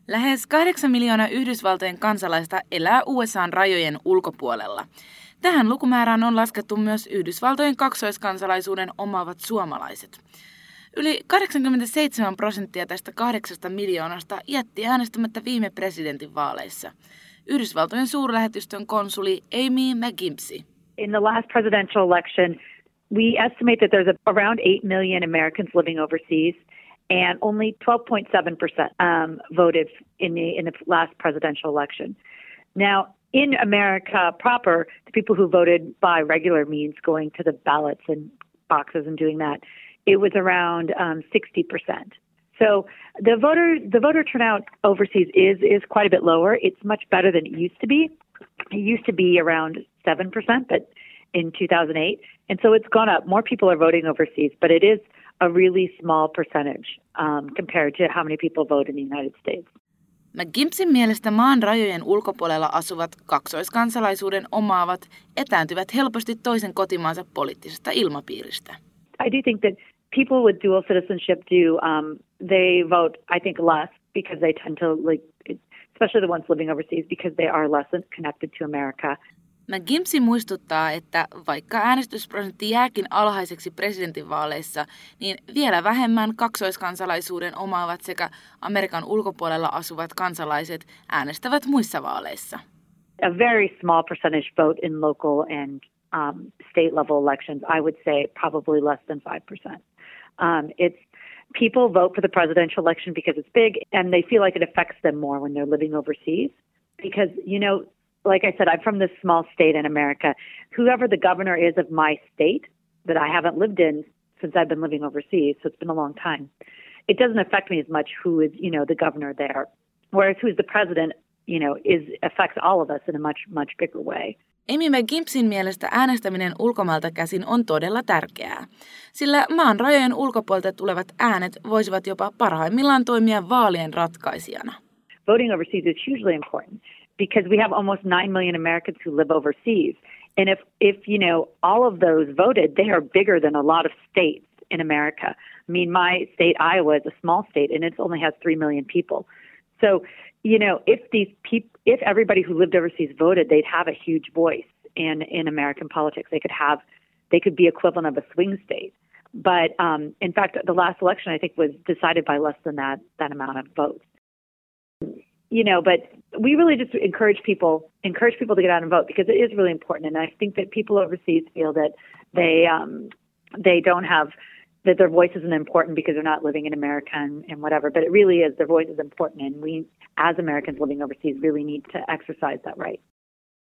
Lähes 8 miljoonaa Yhdysvaltojen kansalaista elää USA:n rajojen ulkopuolella. Tähän lukumäärään on laskettu myös Yhdysvaltojen kaksoiskansalaisuuden omaavat suomalaiset. Yli 87% tästä 8 miljoonasta jätti äänestämättä viime presidentinvaaleissa. Yhdysvaltojen suurlähetystön konsuli Amy McGimpsey. In the last presidential election, we estimate that there's around 8 million Americans living overseas, and only 12.7% voted in the last presidential election. Now, in America proper, the people who voted by regular means, going to the ballots and boxes and doing that, it was around 60%. So the voter turnout overseas is quite a bit lower. It's much better than it used to be. It used to be around 7%, but in 2008, and so it's gone up. More people are voting overseas, but it is a really small percentage compared to how many people vote in the United States. McGimpsin mielestä maan rajojen ulkopuolella asuvat kaksoiskansalaisuuden omaavat etääntyvät helposti toisen kotimaansa poliittisesta ilmapiiristä. I do think that people with dual citizenship they vote, I think, less because they tend to, especially the ones living overseas, because they are less connected to America. McGimpsey muistuttaa, että vaikka äänestysprosentti jääkin alhaiseksi presidentinvaaleissa, niin vielä vähemmän kaksoiskansalaisuuden omaavat sekä Amerikan ulkopuolella asuvat kansalaiset äänestävät muissa vaaleissa. A very small percentage vote in local and state level elections. I would say probably less than 5%. It's people vote for the presidential election because it's big and they feel like it affects them more when they're living overseas because, like I said, I'm from this small state in America. Whoever the governor is of my state that I haven't lived in since I've been living overseas, so it's been a long time, it doesn't affect me as much who is, the governor there. Whereas who's the president, affects all of us in a much, much bigger way. Amy McGimpsin mielestä äänestäminen ulkomailta käsin on todella tärkeää, sillä maan rajojen ulkopuolelta tulevat äänet voisivat jopa parhaimmillaan toimia vaalien ratkaisijana. Voting overseas is hugely important because we have almost 9 million Americans who live overseas. And if all of those voted, they are bigger than a lot of states in America. I mean, my state, Iowa, is a small state and it only has 3 million people. So, if everybody who lived overseas voted, they'd have a huge voice in American politics. They could be equivalent of a swing state. But in fact, the last election I think was decided by less than that amount of votes. But we really just encourage people to get out and vote because it is really important. And I think that people overseas feel that they don't have, that their voice isn't important because they're not living in America and whatever. But it really is. Their voice is important, and we, as Americans living overseas, really need to exercise that right.